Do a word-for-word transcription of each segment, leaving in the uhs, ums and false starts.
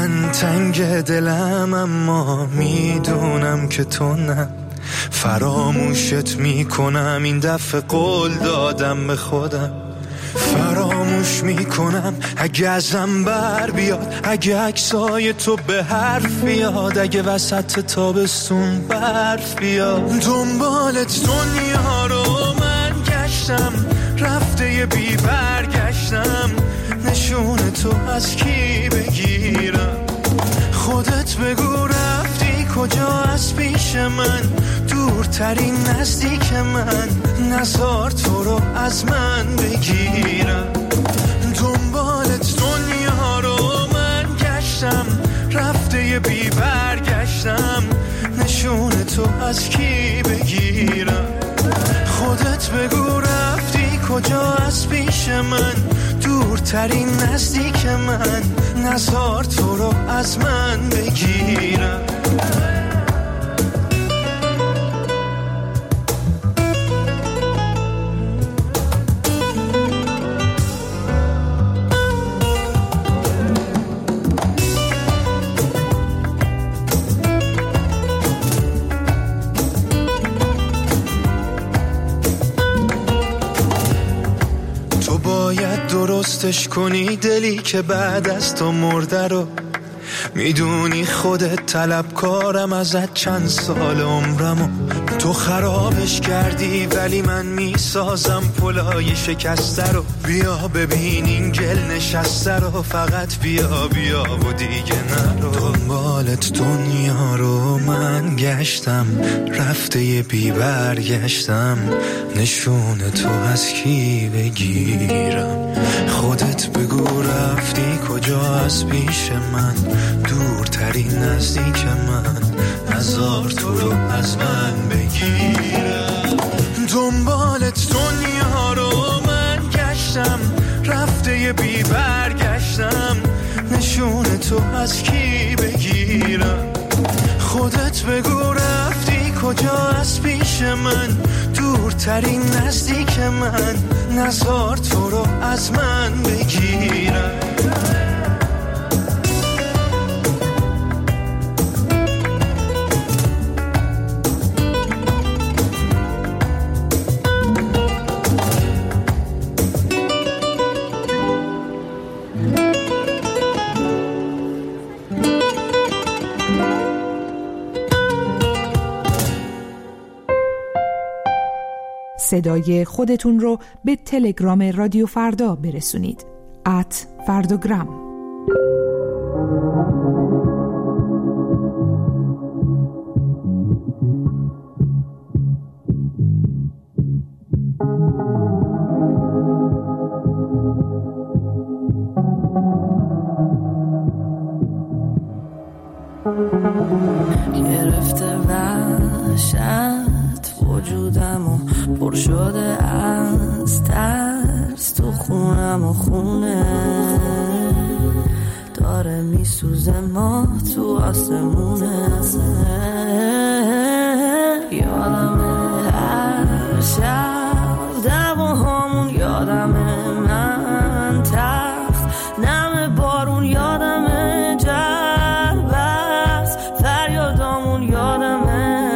من تنگ دلم اما میدونم که تو نه، فراموشت میکنم این دفعه قول دادم به خودم، فراموش میکنم اگه ازم بر بیاد، اگه عکسای تو به حرف بیاد، اگه وسط تابستون برف بیاد. دنبالت دنیا رو من گشتم، رفته یه بی برگشتم، نشون تو از کی بگیرم؟ خودت بگو رفتی کجا از پیش من، دورترین نزدیک من، نزار تو رو از من بگیرم. دنبالت دنیا رو من گشتم، رفته یه بی برگشتم، نشون تو از کی بگیرم؟ خودت بگو رفتی کجا از پیش من، دورترین نزدیک من، نزار تو رو از من بگیرم. درستش کنی دلی که بعد از تو مرده رو، میدونی خودت طلبکارم ازت چند سال عمرمو، تو خرابش کردی ولی من میسازم پلای شکسته رو. بیا ببین این گل نشسته رو، فقط بیا بیا و دیگه نرو. دنبالت دنیا رو من گشتم، رفته یه بی برگشتم، نشون تو از کی بگیرم؟ خودت بگو رفتی کجا از پیش من، دورترین نزدیک من، نزار تو رو از من بگیرم. دنبالت دنیا رو من گشتم، رفته یه بی برگشتم، نشون تو از کی بگیرم؟ خودت بگو رفتی کجا از پیش من، دورترین نزدیک من، نزار تو رو از من بگیرم. صدای خودتون رو به تلگرام رادیو فردا برسونید. ات فرداگرام. گرفته وحشت وجودم و پر شده از ترس، تو خونم و خونه داره میسوزه، ما تو آسمونه. یادمه هر شب دعواهامون، یادمه من تخت نم بارون، یادمه جربست فریادامون، یادمه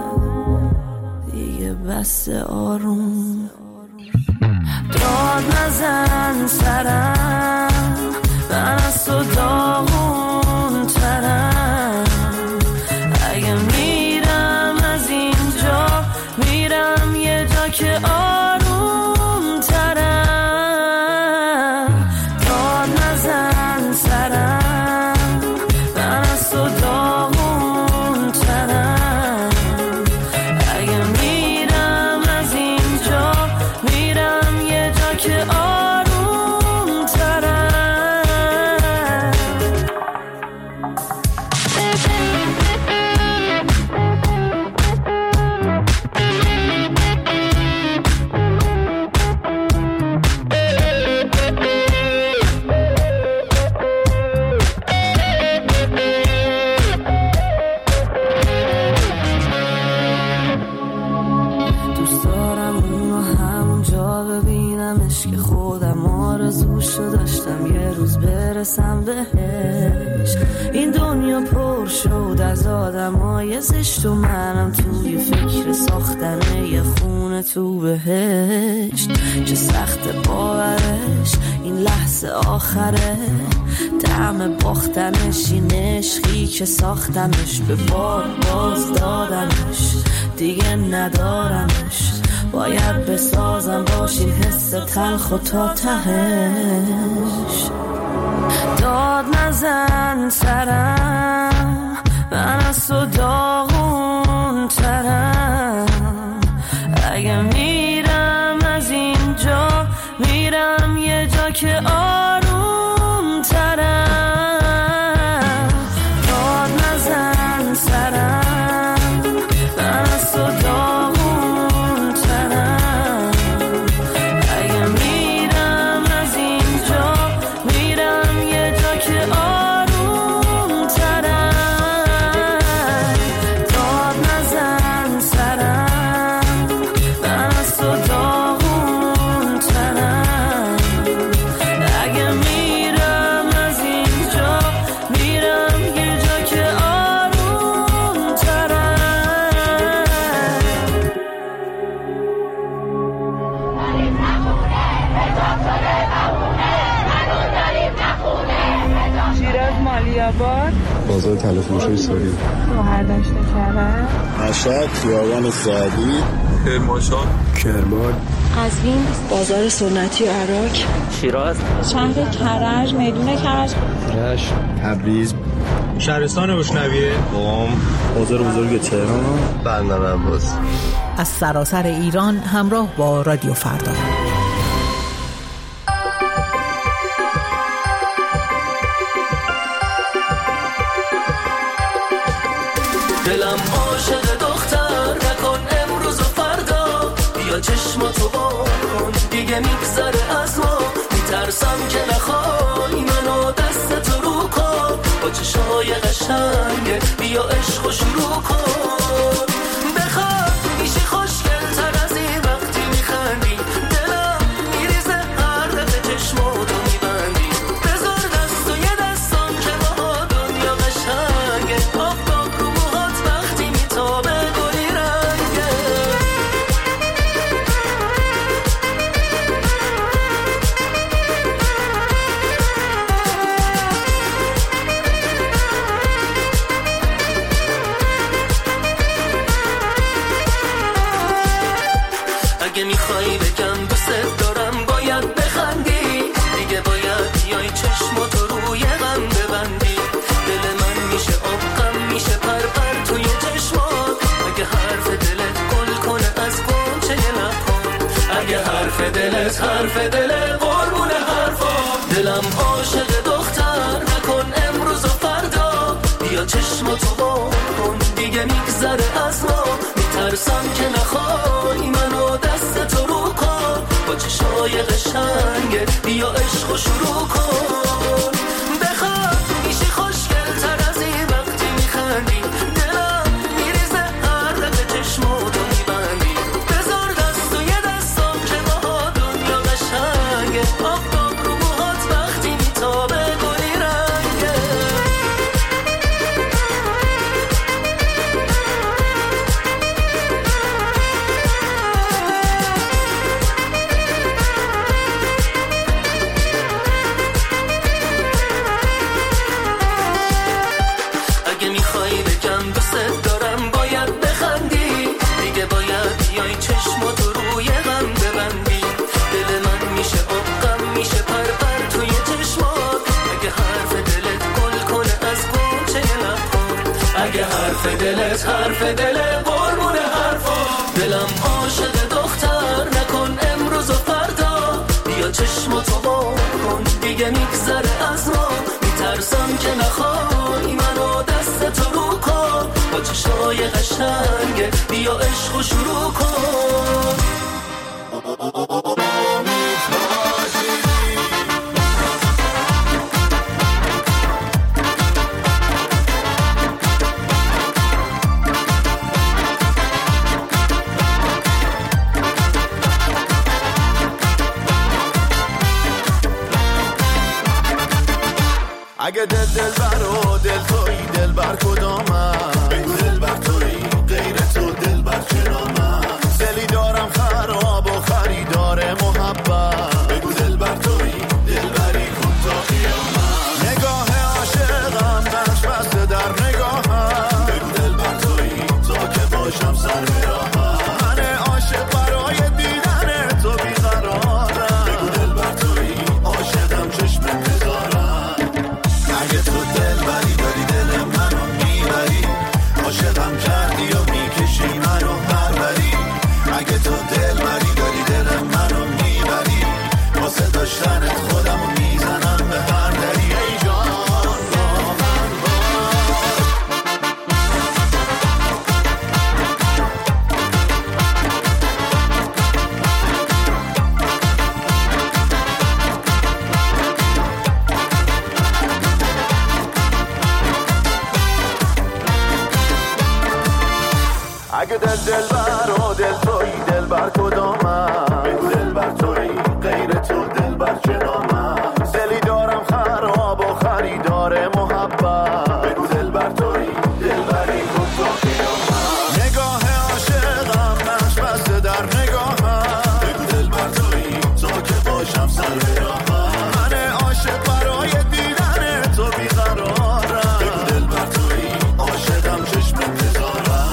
دیگه بس آروم. داد نزن سرم، من از تو داغون ترم، اگه میرم از اینجا میرم یه جا که آروم ترم. داد نزن سرم، من از تو داغون ترم، اگه میرم از اینجا میرم یه جا که آروم آرزو داشتم یه روز برسم بهش. این دنیا پر شد از آدمای زشت و منم توی فکر ساختن یه خونه تو بهشت. چه سخت باورش این لحظه آخره، طعم باختنش این عشقی که ساختمش، به باد باز دادمش دیگه ندارمش. باید بسازم باشین حس تلخ و تا تهش. داد نزن سرم، من از تو داغون ترم. اگه میرم از اینجا میرم یه جا که آروم ترم. داد نزن سرم، من از تو داغون ترم. اگه میرم از اینجا میرم یه جا که آروم ترم. داد نزن سرم، من از تو داغون ترم. اگه میرم از اینجا میرم یه جا که آروم ترم. شیراز مالیاباد، بازار تلفروشی ساری، گوهر داشته کرد، مشهد، خیابان سعدی، کرمانشاه، کرمان، قزوین، بازار سنتی عراق، شیراز، شهر کرج، میدون کرج، رشت، تبریز، شهرستان بشنویه، قم، بازار بزرگ تهران، بندر عباس. از سراسر ایران همراه با رادیو فردا. دلم عاشق دختر نکن امروز و فردا، بیا چشماتو بکن دیگه میگذره از ما. میترسم که نخوای منو دستتو رو کن، با چشای قشنگه بیا عشقو شروع کن. بخواد میشی خوشگل تر از این وقتی میخندی، دلم میریزه هر دفعه چشماتو میبندی. بذار دست و یه دستم که با دنیا قشنگه، آفتاب رو موهات وقتی میتابه گلی رنگه. اگه میخوای بگم دوست دارم باید بخندی، دیگه باید بیای چشماتو روی غم ببندی. دل من میشه آب غم میشه پر پر توی چشمات، اگه حرف دلت گل کنه از گنچه لبات. اگه حرف دلت حرف دل قربون حرفا. دلم عاشق دختر نکن امروز و فردا، بیا چشماتو بکن دیگه میگذره از ما. میترسم که نخوای منو دستتو رو کن، با چشای قشنگه بیا عشقو شروع کن. بخواد میشی خوشگل تر از این وقتی میخندی، دلم میریزه هر دفعه چشماتو میبندی. بذار دست و یه دستم که با دنیا قشنگه، آفتاب رو موهات وقتی میتابه گلی رنگه. اگه میخوای بگم دوست دارم باید بخندی، دیگه باید بیای چشماتو روی غم ببندی. دل من میشه آب غم میشه پر پر توی چشمات، اگه حرف دلت گل کنه از گنچه لبات. اگه حرف دلت حرف دل قربون حرفا. دلم عاشق دختر نکن امروز و فردا، بیا چشماتو بکن دیگه میگذره از ما. میترسم که نخوای منو دستتو رو کن، با چشای قشنگه بیا عشقو شروع کن. اگه دل دل بر و دل تویی دل بر کدامم، بگو دل بر تویی غیر تو دل بر چرامم. دلی دارم خراب و خریدار محبت، بگو دل بر تویی دل بری کن تا قیامت. نگاه عاشقم نقش بسته در نگاهم، بگو دل بر تویی تا که باشم سر به راهم. من عاشق برای دیدن تو بیقرارم، بگو دل بر تویی عاشقم چشم انتظارم. اگه تو دل بری داری دل منو میبری، عاشقم کردی و میکشی منو پروری. اگه تو دل بری داری دل منو میبری، واسه داشتنت خودمو میزنم به هر دری. ای جان اگه دل دل بر و دل تویی دل بر کدامم، بگو دل بر تویی غیر تو دل بر چرامم. دلی دارم خراب و خریدار محبت، بگو دل بر تویی دل بری کن تا قیامت. نگاه عاشقم نقش بسته در نگاهم، بگو دل بر تویی تا که باشم سر به راهم. من عاشق برای دیدن تو بیقرارم، بگو دل بر تویی عاشقم چشم انتظارم.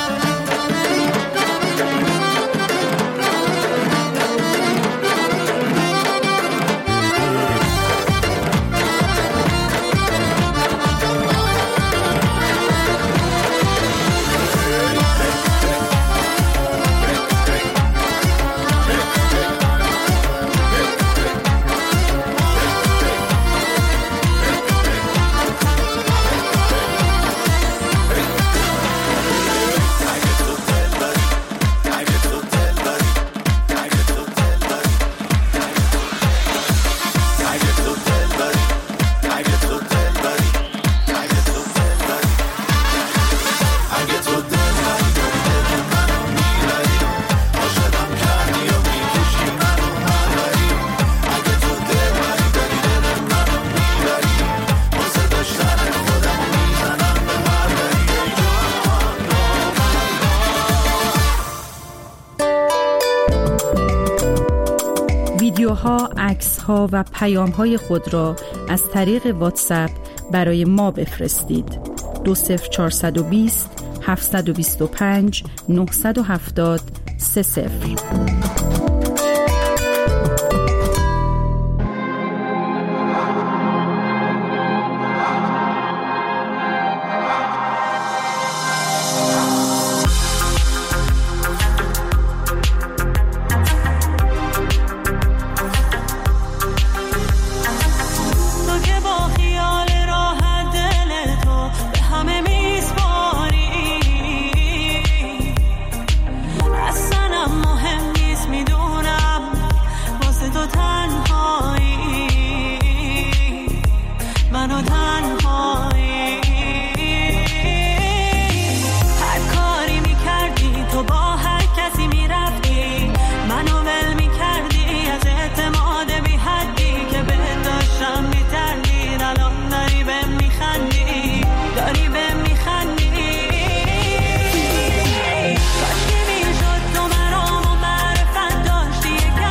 ویدیوها، عکس‌ها و پیام‌های خود را از طریق واتساپ برای ما بفرستید. دو صفر چهارصد و بیست هفتصد و بیست و پنج نهصد و هفتاد سه صفر.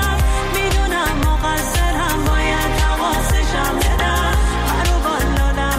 میدونم مقصرم، باید حواسشم بدم. هر رو بالا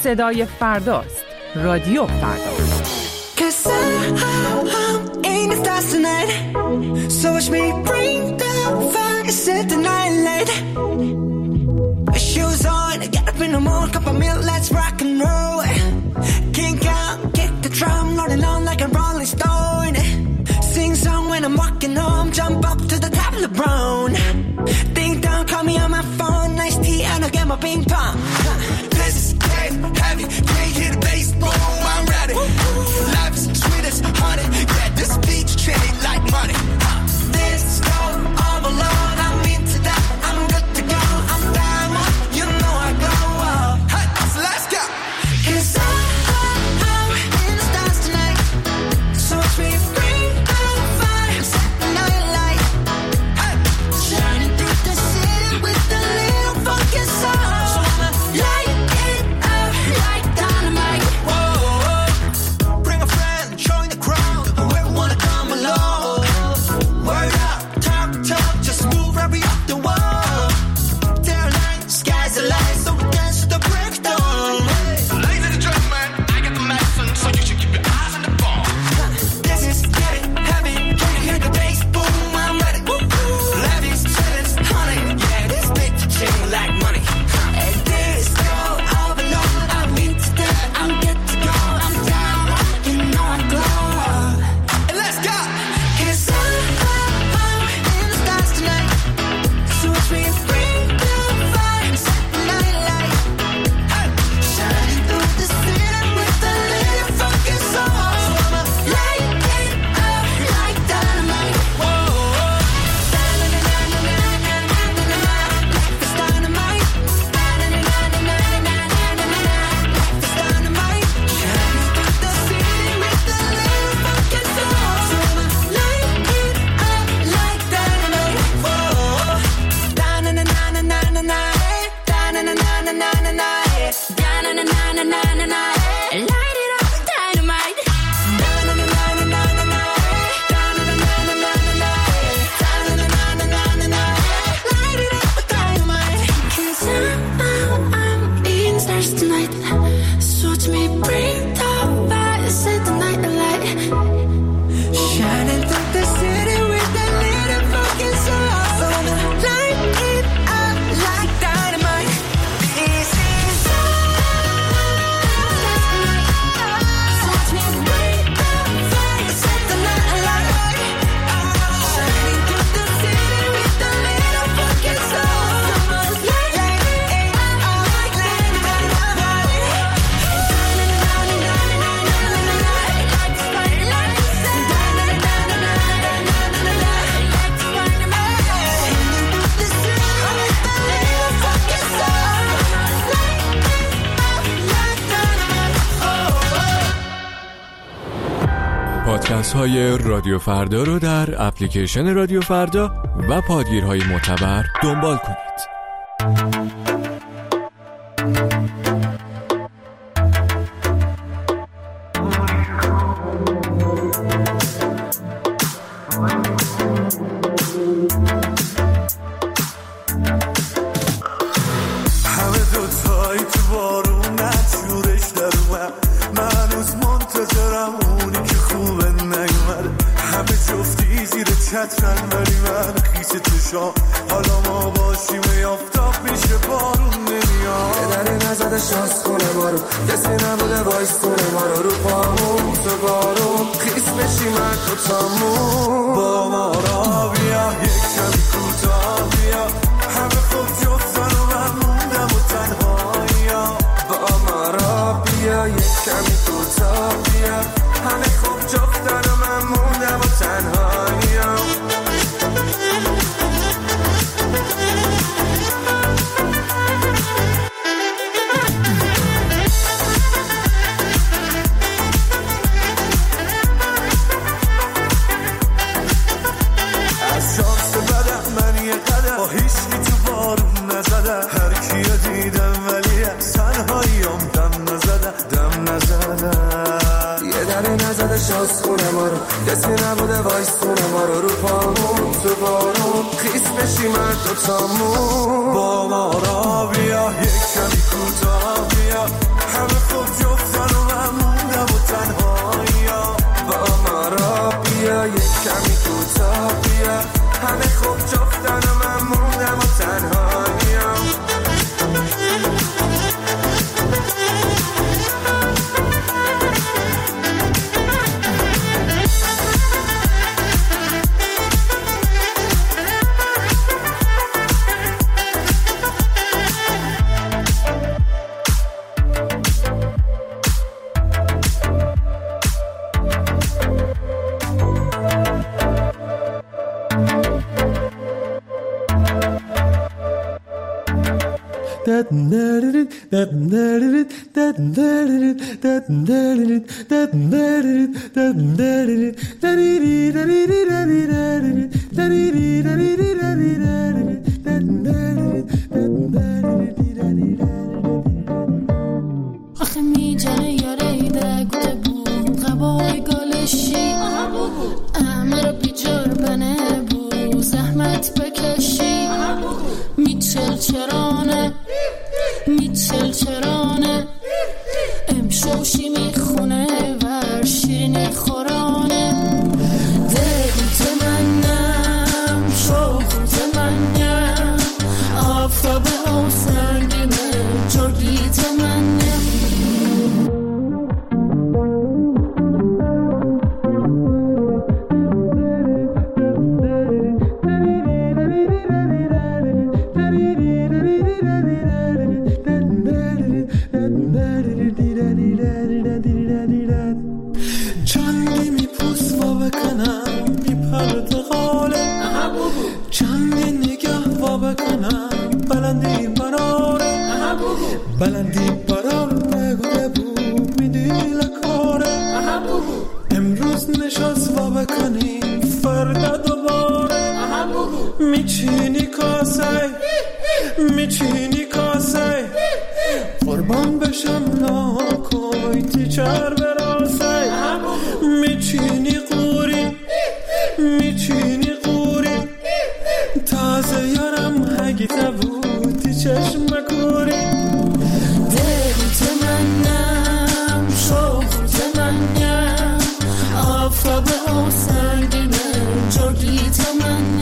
صدای فرداست. رادیو فردا. So watch me bring the fire, set the night light. Shoes on, get up in the morning, cup of milk, let's rock and roll. Kink out, kick the drum, rolling on like a rolling stone. Sing song when I'm walking home, jump up to the top of the brown. Ding dong, call me on my phone, nice tea and I'll get my ping pong. This is getting heavy, can't hear the bass, boom, I'm ready. Life is sweet as honey, yeah, this beach treated like money. This is going all alone, I'm into that, I'm good to go, I'm down, you know I glow up. Hey, so let's go. Cause I, I'm in the stars tonight, so watch me bring the fire, set the night light. Hey, shining through the city with a little funky soul. So I'ma light it up like dynamite. Whoa, bring a friend, join the crowd, whoever wanna come along. Word up, talk, talk, just move right up the wall. They're like, sky's the light, so we dance to the breakdown. Ladies and gentlemen, I got the medicine, so you should keep your eyes on the ball. This is getting heavy, can you hear the bass? Boom, I'm ready. Levy's chillin', honey, yeah, this beat ching like money. And this go all alone, I'm into that, I'm good to go, I'm down, you know I glow up. And let's go! Cause I, I'm in the stars tonight, so watch me bring the fire, set the night light. Hey, shining through the city with a little funky soul. So I'ma light it up like dynamite. Whoa, da-na-na-na-na-na-na-na-na-na, life is dynamite. Da-na-na-na-na-na-na-na-na-na, life is dynamite. Shining through the city with a little funky soul. So I'ma light it up like dynamite. Whoa, da-na-na-na-na-na-na-na, da-na-na-na-na-na-na, da-na-na-na-na-na-na, light it up like dynamite. Da-na-na-na-na-na-na, da-na-na-na-na-na-na, da-na-na-na-na-na-na, light it up like dynamite. 'Cause I'm, I'm in the stars tonight, so watch me bring the fire, set the night alight. Shining through the city with a little fucking soul. So I'ma light it up like dynamite. This is so watch me bring the fire, set the night alight. Shining through the city with a little fucking soul. So I'ma light it up like dynamite. پادکست های رادیو فردا رو در اپلیکیشن رادیو فردا و پادگیرهای معتبر دنبال کنید. همه دوتایی تو بارون نجورش در اومد، من هنوز منتظرم اونی که خوبه نیومده. همه جفتی زیر چترن ولی من خیس چشام، حالا ما باشیم یافتاب میشه بارون نمیاد. یه دری نزده شانس کنه ما رو، کسی نبوده وایس کنه ما رو. رو پامون تو بارون خیس بشیم من دوتامون. با ما را بیا یک کمی کوتاه بیا، همه خوب جفتن و من موندم و تنهایی. با ما را بیا یک کمی کوتاه بیا، همه خوب جفتن و من موندم و تنهایی. از شانس بدم من یه قدم با هیچکی تو بارون نشست خونه ما رو، کسی نبوده وایستونه ما رو، رو پامون تو بارون خیس بشی من دوتامون. با ما را بیا یک کمی کوتاه بیا، همه خوب جفتن و من موندم و تنهایی. با ما را بیا یک کمی کوتاه بیا، همه خوب جفتن و من موندم و تنهایی. آخه میجنه یاره دگوته بود غبای گالشی امه رو بیجار بنه بود زحمت بکشی میچل چرانه میچل چرانه امشوشی میخونه ور شیرینی خورانه دل تمنم شوق تمنم آفتاب و سنگینه جوگی تمنم. چندی میپوس و بکنم میپرد غاله، چندی نگه و بکنم بلندی براره، بلندی برار بگوه بود میدی لکاره. امروز نشست و بکنیم فردا دوباره، میچینی کاسه میچینی کاسه قربان بشم ناکوی تیچر براسه. میچینی قوری میچینی قوری تازه یارم هگی تبودی چشم کوری. دل تمنم شوق تمنم آفتاب و سنگینه جوگی تمنم.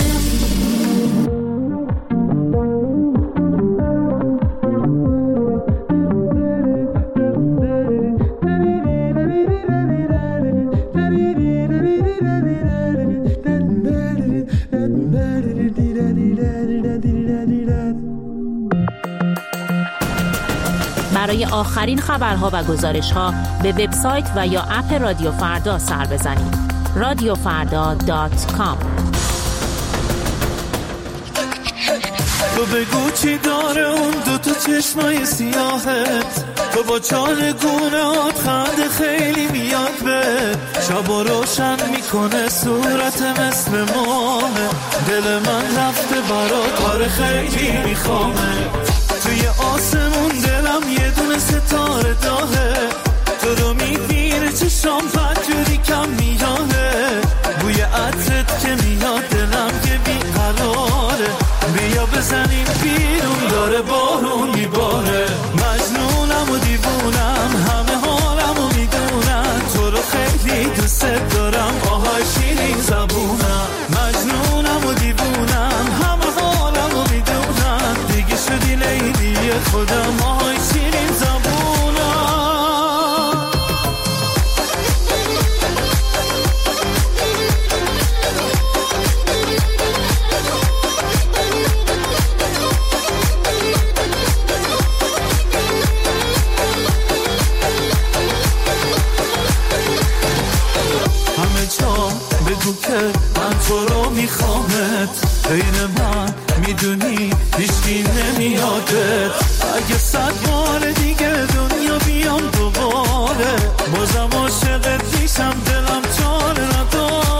برای آخرین خبرها و گزارش‌ها به وبسایت و یا اپ رادیو فردا سر بزنید. رادیو فردا دات کام. تو بگو چی داره اون دو تا چشمای سیاهت، تو با چالگونهات خنده خیلی میاد به شب و روشن میکنه صورت مثل ماه. دل من رفته برات کار خیلی میخوامه، توی آسمون دلم یه دونه ستاره داهه، تو رو میبینه چشام بدجوری کم میانه، بوی عطرت که میاد دلم یه بیقراره، بیا بزنیم بیرون داره بارون میباره. مجنونم و دیوونم همه حالم و میدونم، تو رو خیلی دوست دارم آهای شیرین زبونم. مجنونم و دیوونم همه حالم و میدونم، دیگه شدی لیلی خودم آهای شیرین زبونم. بگو که من تو رو میخوامت، بین من میدونی هیچکی نمیادت، اگه صد بار دیگه دنیا بیام دوباره بازم عاشقت میشم دلم چاره نداره.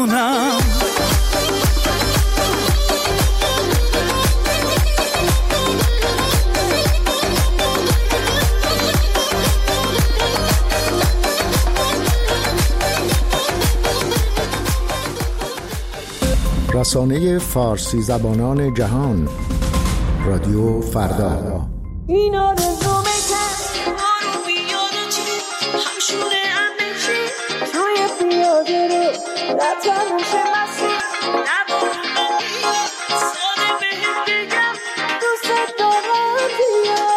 کنم. رسانه فارسی زبانان جهان، رادیو فردا. این آرزومه که ما رو بیاد چی همشونه همه چی توی پیاده رو نتنوشه مسیر نبارو من ساده بهت بگم دوست دارم بیا.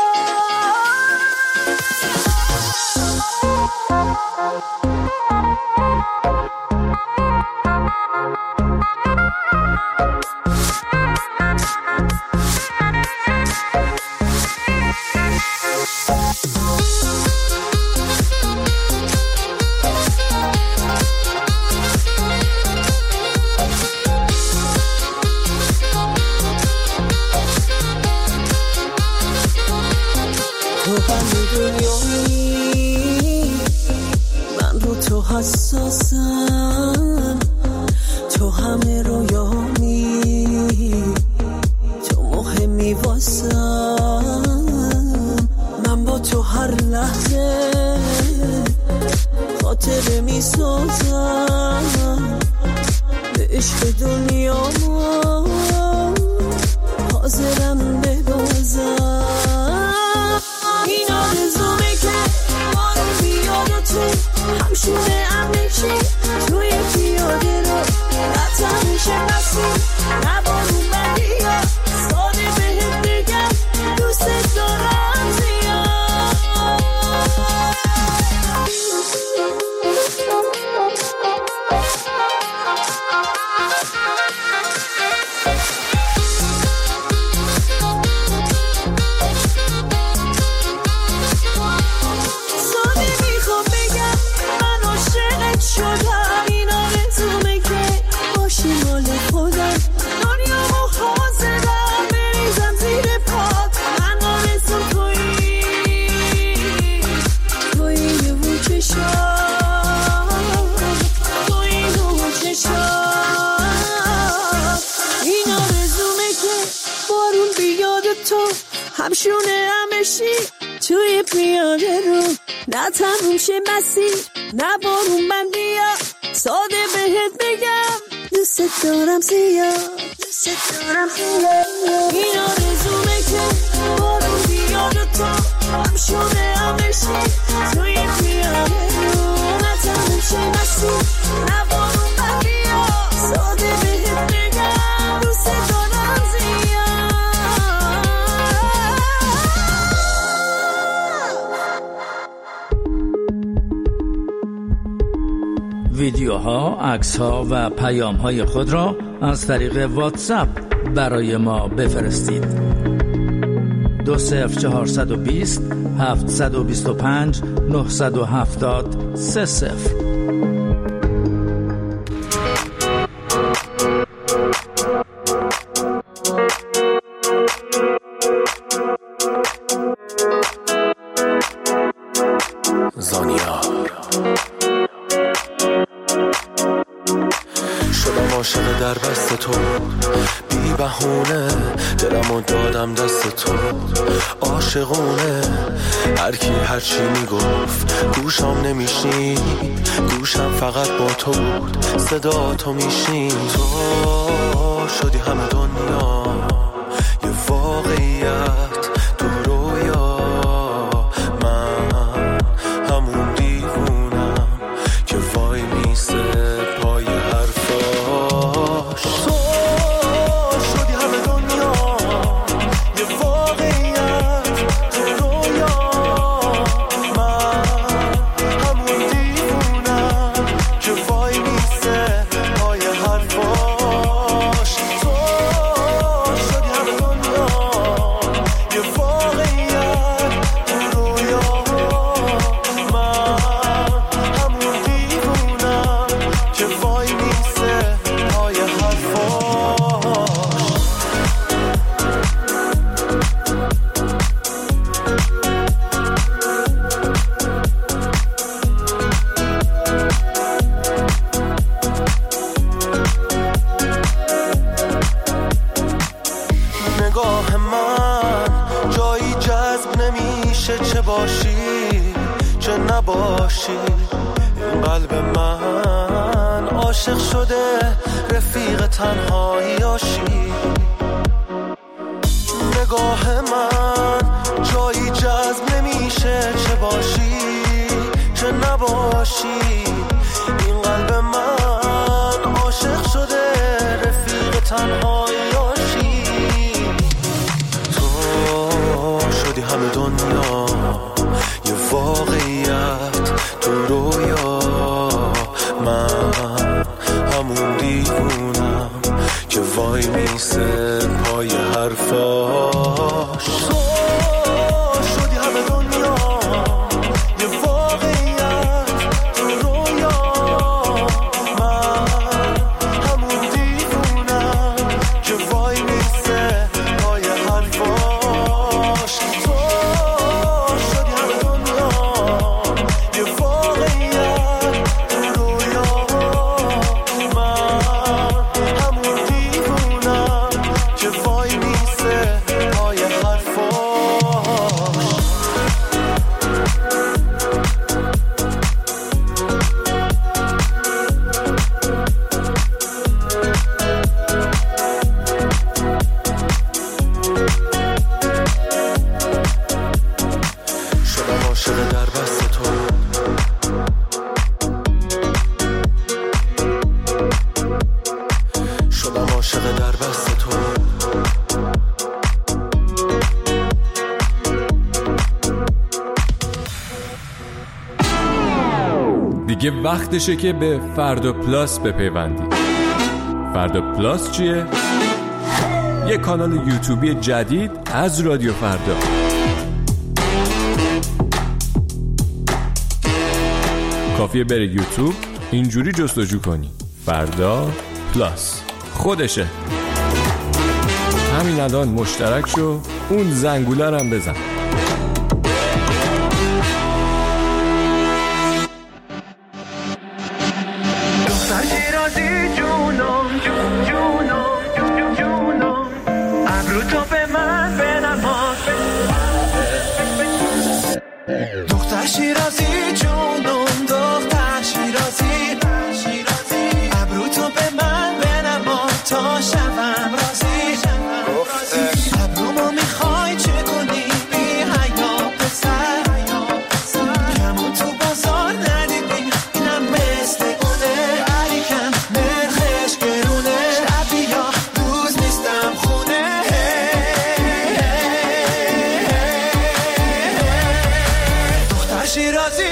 حساسم تو همه رویامی، تو مهمی واسم، من با تو هر لحظه خاطره می سازم، به عشق دنیا حاضرم ببازم. این آرزومه که ما رو بیاد تو همشونه همه چی توی پیاده رو نتنوشه مسیر نبارون من بیا ساده بهت بگم دوست دارم زیاد. همشونه همشی توی پیاده رو نتموم شه مسیر نبارون من بیا ساده بهت بگم دوست دارم زیاد دوست دارم زیاد. این آرزومه که بارون بیاد تو همشونه همشی توی پیاده رو نتموم شه مسیر نبارون من بیا ساده بهت بگم دوست دارم زیاد. ویدیوها، عکس‌ها و پیام‌های خود را از طریق واتساپ برای ما بفرستید. دو صفر چهارصد و بیست هفتصد و بیست و پنج نهصد و هفتاد سه صفر. عاشق در بست تو بی بهونه دلمو دادم دست تو عاشقونه هر کی هر چی میگفت گوشم نمیشین گوشم فقط با تو بود صدا تو میشین تو شدی همه دنیا یه واقعیت تو رویا من همون دیوونم که وای میسه پای حرفاش تو شدی همه دنیا یه واقعیت تو رویا من همون دیوونم که وای میسه پای حرفاش تو شدی همه دنیا یه واقعیت تو رویا من همون دیوونم که وای میسه پای حرفاش. نباشی. این قلب من عاشق شده رفیق تنهاییاشی. نگاه من جایی جذب نمیشه، چه باشی چه نباشی. این قلب من عاشق شده رفیق تنهاییاشی. تو شدی همه دنیا یه واقعیت تو رویا، من همون دیوونم که وای میسه پای حرفاش. تو شدی همه دنیا یه واقعیت تو رویا، من همون دیوونم که وای میسه پای حرفاش. تو شدی همه دنیا یه واقعیت تو رویا، من همون دیوونم که وای میسه پای حرفاش. شدم عاشق در بست تو، شدم عاشق در بست تو. دیگه وقتشه که به فردا پلاس بپیوندی. فردا پلاس چیه؟ یه کانال یوتیوبی جدید از رادیو فردا. کافیه بری یوتیوب اینجوری جستجو کنی فردا پلاس، خودشه. همین الان مشترک شو، اون زنگوله رو هم بزن. دختر شیرازی جونم جون جونم جون جونم، ابرو تو به من بنما. دختر شیرازی جونم، دختر شیرازی، ابرو تو به من بنما تا شبم راضی. ابرومو میخوای چه کنی بی حیا پسر، کمون تو بازار ندیدی اینم مثل گونه، علی کم نرخش گرونه، شب یا روز نیستم خونه. دختر شیرازی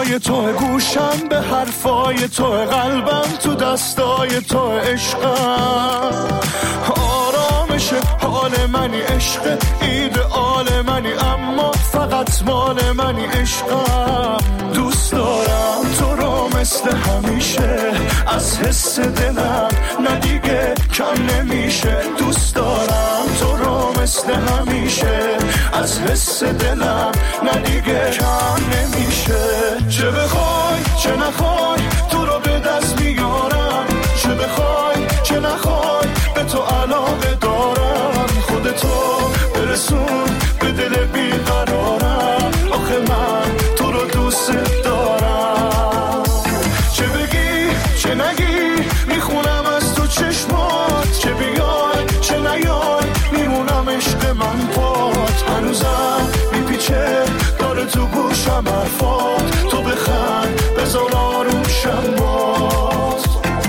پای تو، گوشم به حرفای تو، قلبم تو دستای تو، عشقم آرامش حال منی، عشق ایدئال منی، اما فقط مال منی، عشقم دوست دارم تو رو مثل همیشه، از حس دلم نه دیگه کم نمیشه، دوست دارم تو رو مثل همیشه، از حس دلم نه دیگه کم نمیشه. چه بخوای چه نخوای تو رو به دست میارم، چه بخوای چه نخوای به تو علاقه دارم، خودتو برسون به دل بیقرارم، آخه من تو رو دوست دارم. چه بگی چه نگی میخونم از تو چشمات، چه بیای چه نیای میمونم عشق من پات، هنوزم میپیچه داره تو گوشم حرفات، تو بخند بذار آرومشم باز.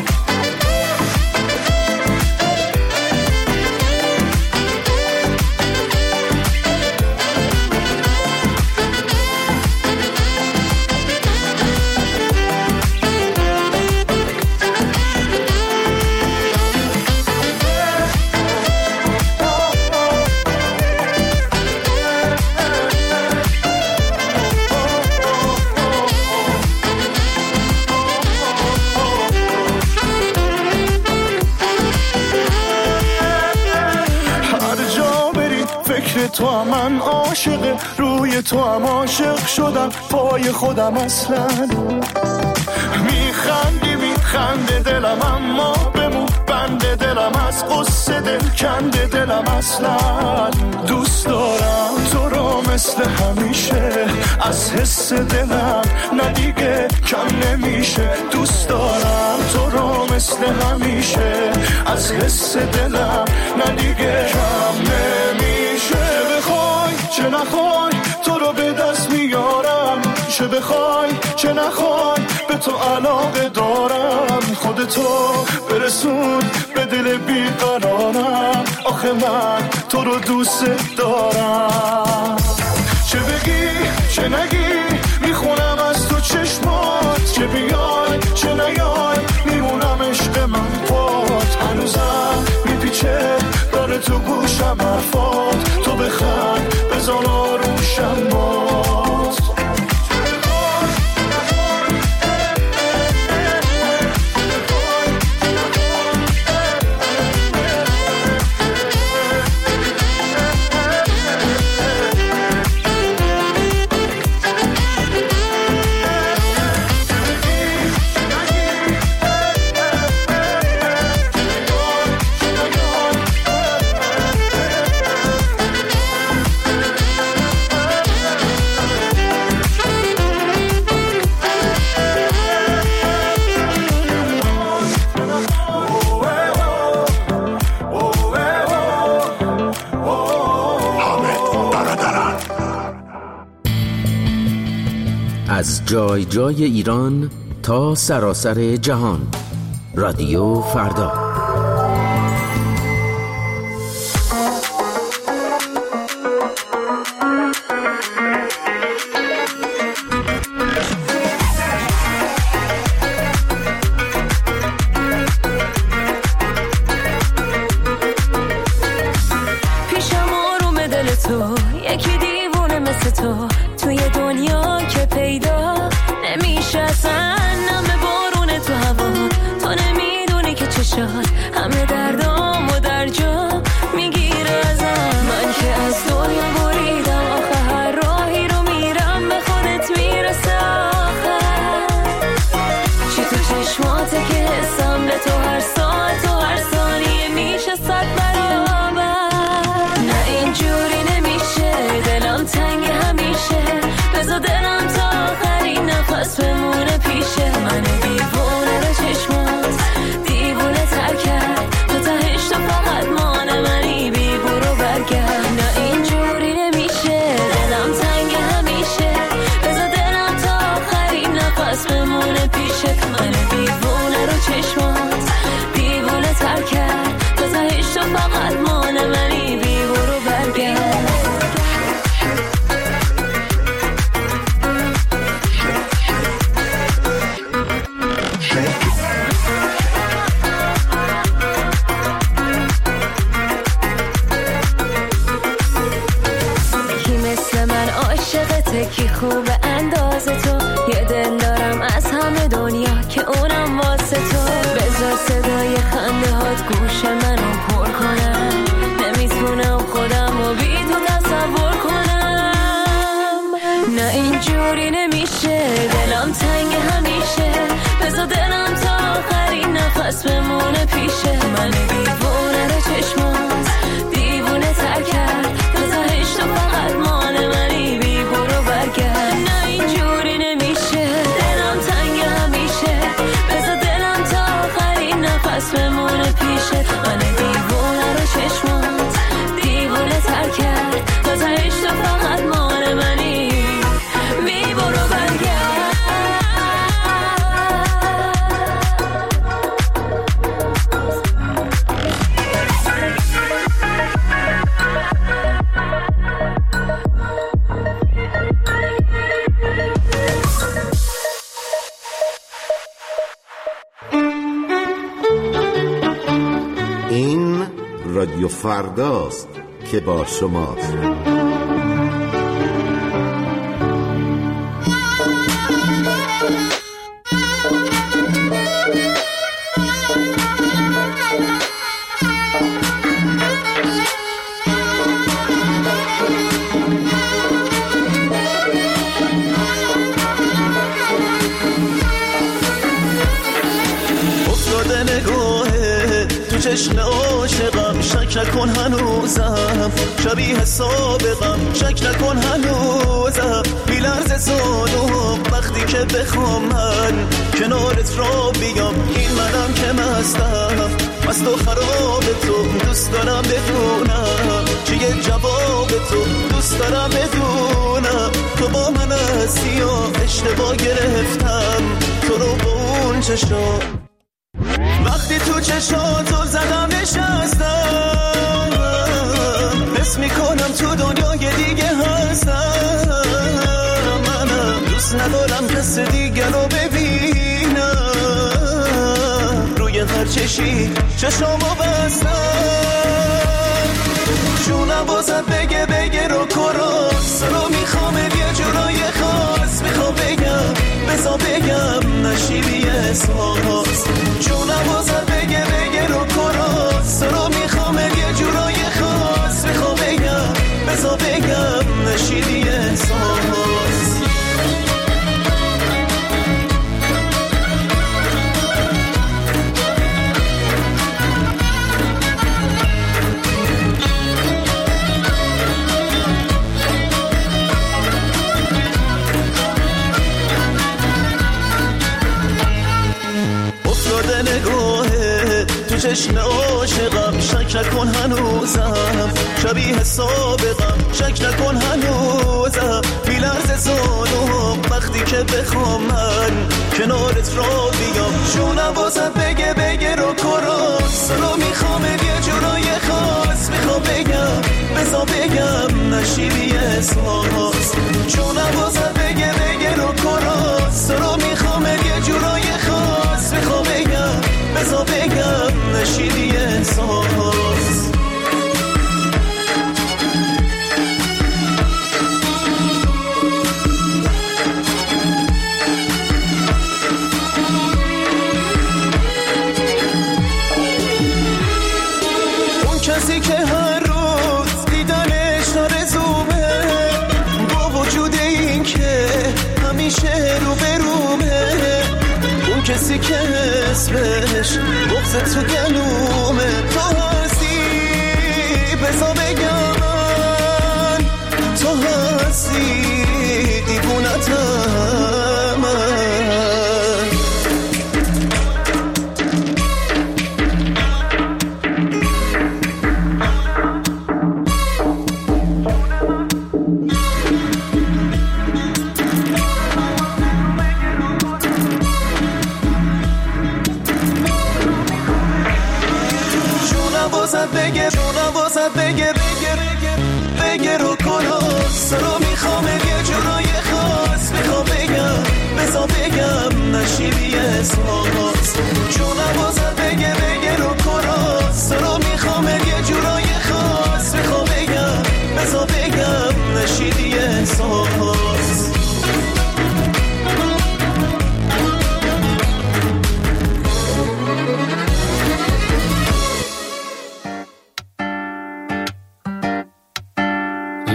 تو هم من عاشق، روی تو هم عاشق شدم، پای خودم اصلا میخندی میخنده دلم، اما بمون بنده دلم، از قصه دل کنده دلم، اصلا دوست دارم تو رو مثل همیشه، از حس دلم نه دیگه کم نمیشه، دوست دارم تو رو مثل همیشه، از حس دلم نه دیگه کم نمیشه. چه بخوای چه نخوای تو رو به دست میارم، چه بخوای چه نخوای به تو علاقه دارم، خودتو برسون به دل بیقرارم، آخه من تو رو دوست دارم. چه بگی چه نگی میخونم از تو چشمات، چه بیای چه نیای میمونم عشق من پات، هنوزم میپیچه داره تو گوشم حرفات، تو بخند بذار آرومشم باز. از جای جای ایران تا سراسر جهان، رادیو فردا. پیشم آروم دل تو، یکی دیوونه مثل تو، توی دنیا که پیدا نمیشه اصلا، نم بارون تو هوا، تو نمیدونی که چشات همه دردام و در جا میگیره ازم، من که از دنیا بریدم، آخه هر راهی رو میرم به خودت میرسه آخر، چی تو چشماته که حسم به تو هر ساعت و هر ثانیه میشه صد برابر، نه اینجوری نمیشه، دلم تنگ همیشه، بذار دلم تا آخر البته کی خوب اندازه تو، یه دل دارم از همه دنیا که اونم واسه تو. بذار صدای خنده هات گوش منو پر کنم، نمیتونم خودم رو بی تو تصور کنم. نه اینجوری نمیشه، دلم تنگ همیشه، بذار دلم تا آخرین نفس بمونه پیشه. من دیوونه رو چشمات دیوونه تر کرد، بذارش تو فقط مال منی، بی برو برگرد. نه اینجوری نمیشه، دلم تنگ همیشه، بذار دلم تا آخرین نفس بمونه پیشه. من دیوونه رو چشمات دیوونه تر کرد، بذارش تو فقط مال منی، بی برو برگرد. این رادیو فرداست که با شماست. چشم عاشقم شک نکن هنوزم، شبیه سابقم شک نکن هنوزم. بیلرز زانوم وقتی که بخوام من کنارت را بیام، این منم که مستم مست و خراب تو، دوست دارم بدونم چیه جواب تو، دوست دارم بدونم تو با من هستی یا اشتباه گرفتم تو رو با اون چشم. وقتی تو چشاتو زدم نشستم، حس میکنم تو دنیای دیگه هستم. منم دوست ندارم کس دیگه رو ببینم، روی هر چشی چشامو بستم. جونم بازت بگه بگه رو کراس رو میخوام یه جورای خاص، میخوام بگم بزا بگم نشیدی احساس. جونم بازت بگه بگه رو کراس رو میخوام یه جورای خاص، میخوام بگم بزا بگم نشیدی احساس. نگاهه تو چشم عاشقم شک نکن هنوزم، شبیه سابقم شک نکن هنوزم. بیلرز زانوم وقتی که بخوام من کنارت را بیام، جونم بازت بگه بگه رو کراس رو میخوام یه جورای خاص، میخوام بگم بزا بگم نشیدی احساس. جونم بازت بگه بگه رو کراس رو میخوام یه جورای خاص، میخوام بگم بزا بگم نشیدی احساس. اون کسی که هر روز دیدنش آرزومه، با وجود این که همیشه رو برومه. اون کسی که اسمش بغض تو گلومه، تو هستی بزا بگم من، تو هستی دیوونتم من.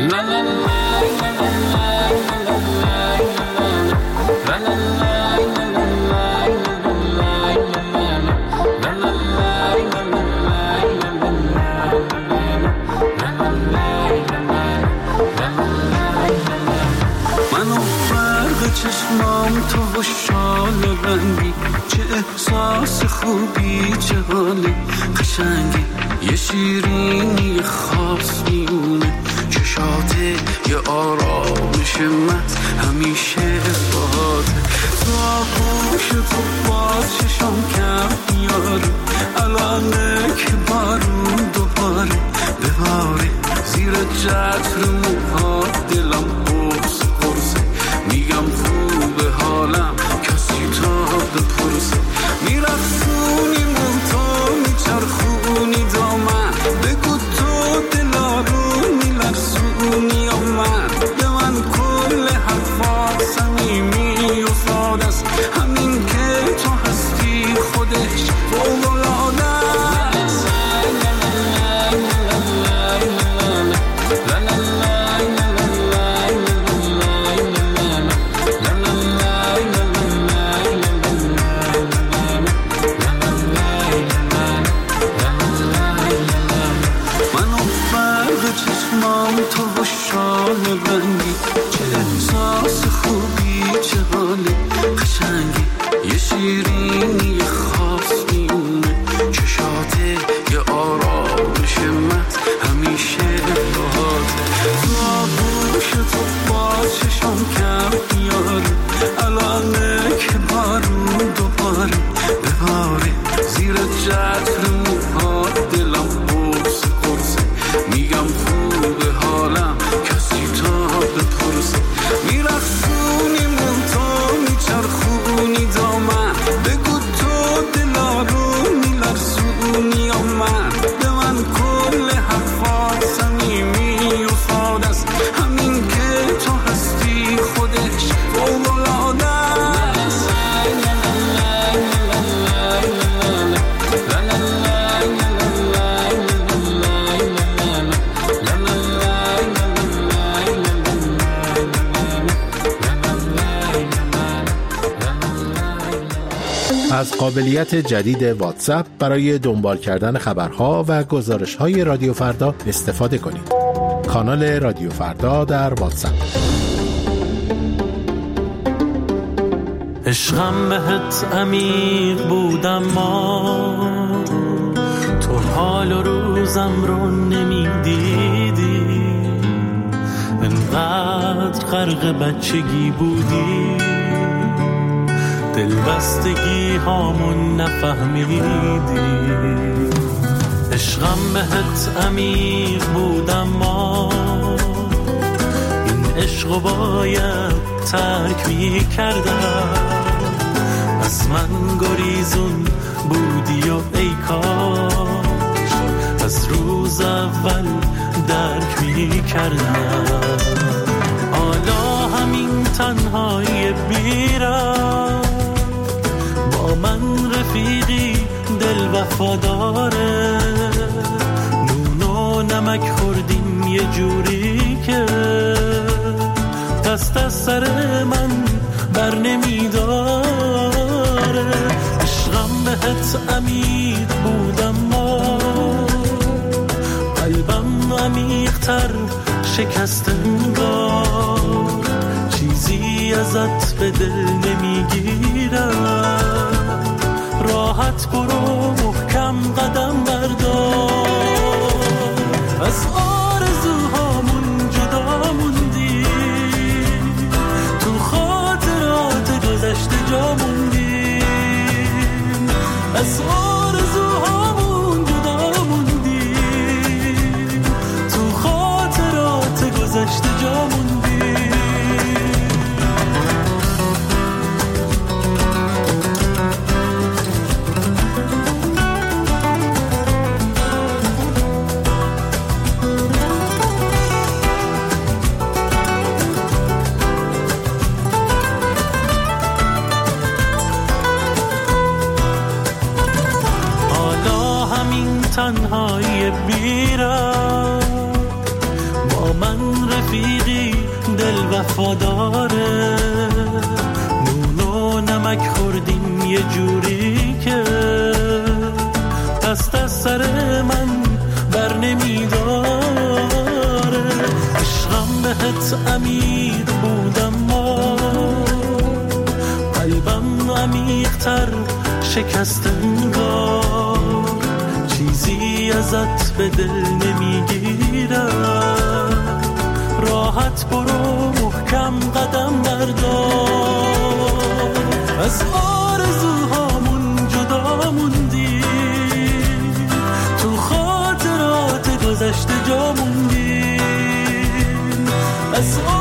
چشمام تو و شال بندی، چه احساس خوبی، چه حال قشنگی، یه شیرینی خاص میونه چشاته، یه آرامش مت همیشه باته، تو آغوش تو باز چشم کرد یارو، الانه که بارون دوباره بباره، زیر چتر موها دلم قرص قرصه، میگم خوبه حالم کسی تا بپرسه، میرخصونی من تو میچرخونی دامن، بگو تو دلارو میلرسونی یا من، به من کل حرفات صمیمی و ساده است، همین که تو هستی خودش فوق‌العاده است. تو و شال بندی، چه احساس خوبی، چه حال قشنگی، یه شیرینی خاص میونه چشاته، یه آرامش مت همیشه باهاته، تو آغوش تو باز چشم کرد یارو، الانه که بارون دوباره بباره، زیر چتر موها دلم قرص قرصه، میگم خوبه حالم کسی تا بپرسه، میرخصونی من تو میچرخونی دامن، بگو تو دلارو میلرسونی یا من، به من کل حرفات صمیمی و ساده است، همین که تو هستی خودش فوق‌العاده است. از قابلیت جدید واتساپ برای دنبال کردن خبرها و گزارش‌های رادیو فردا استفاده کنید. کانال رادیو فردا در واتساپ. عشقم بهت عمیق بودم، ما تو حال و روزم رو نمیدیدی، انقدر غرق بچگی بودی، دلبستگی هامون نفهمیدی، عشقم بهت عمیق بودم، ما این عشقو باید ترک می کردم، از من گریزون بودی و ای کاش از روز اول درک می کردم، حالا همین تنهایی بیرم با من رفیقی دل وفاداره، نون و نمک خوردیم یه جوری که دست از سر من بر نمیداره، عشقم بهت عمیق بودم، ما قلبم عمیق‌تر شکست انگار، چیزی ازت به دل نمیگیرم، راحت برو محکم قدم بردار، از آرزوهامون جدا موندی، تو خاطرات گذشته جا موندی، از آرزوهامون جدا موندی، تو خاطرات گذشته جا موندی. من رفیقی دل وفاداره، نون و نمک خوردیم یه جوری که دست از سر من بر نمیداره. عشقم بهت امیر بودم ما، قلبم عمیق‌تر شکست انگار، چیزی ازت به دل نمیگیرم، راحت برو محکم قدم بردار. از آرزوهامون جدا موندی، تو خاطرات گذشته جا موندی، از